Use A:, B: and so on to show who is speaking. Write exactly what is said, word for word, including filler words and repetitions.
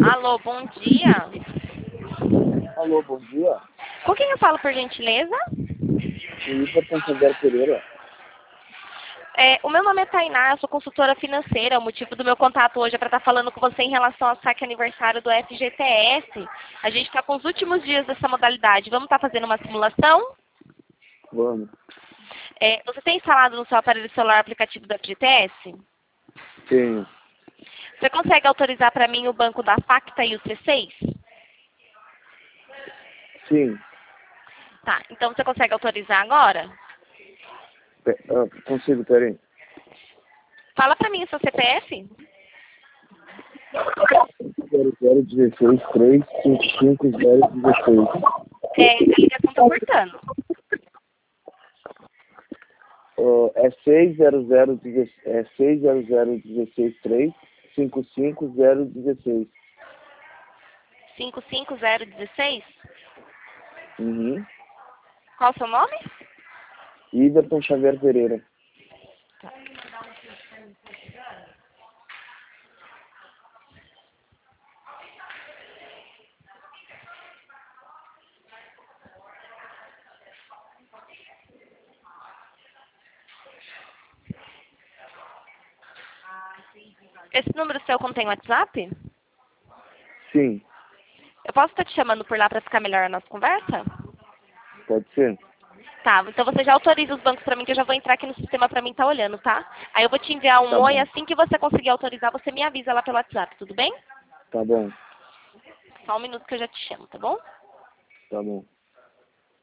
A: Alô, bom dia.
B: Alô, bom dia.
A: Com quem eu falo, por gentileza?
B: Iverton Xavier Pereira.
A: É, o meu nome é Tainá, eu sou consultora financeira. O motivo do meu contato hoje é para estar falando com você em relação ao saque aniversário do F G T S. A gente está com os últimos dias dessa modalidade. Vamos estar fazendo uma simulação?
B: Vamos.
A: É, você tem instalado no seu aparelho celular o aplicativo do F G T S?
B: Tenho.
A: Você consegue autorizar para mim o banco da Facta e o C seis?
B: Sim.
A: Tá, então você consegue autorizar agora?
B: Pe ah, consigo, peraí.
A: Fala para mim o seu C P F.
B: zero zero dezesseis três cinco cinco zero dezesseis.
A: É, a ligação está cortando.
B: Uh, é seis zero zero é seis zero zero dezesseis três cinco cinco zero dezesseis.
A: cinco cinco zero um seis?
B: Uhum.
A: Qual o seu nome?
B: Iverton Xavier Pereira.
A: Tá. Esse número seu contém WhatsApp?
B: Sim.
A: Eu posso estar te chamando por lá para ficar melhor a nossa conversa?
B: Pode ser?
A: Tá, então você já autoriza os bancos para mim, que eu já vou entrar aqui no sistema para mim estar olhando, tá? Aí eu vou te enviar um
B: Tá
A: oi,
B: bom.
A: assim que você conseguir autorizar, você me avisa lá pelo WhatsApp, tudo bem?
B: Tá bom.
A: Só um minuto que eu já te chamo, tá bom?
B: Tá bom.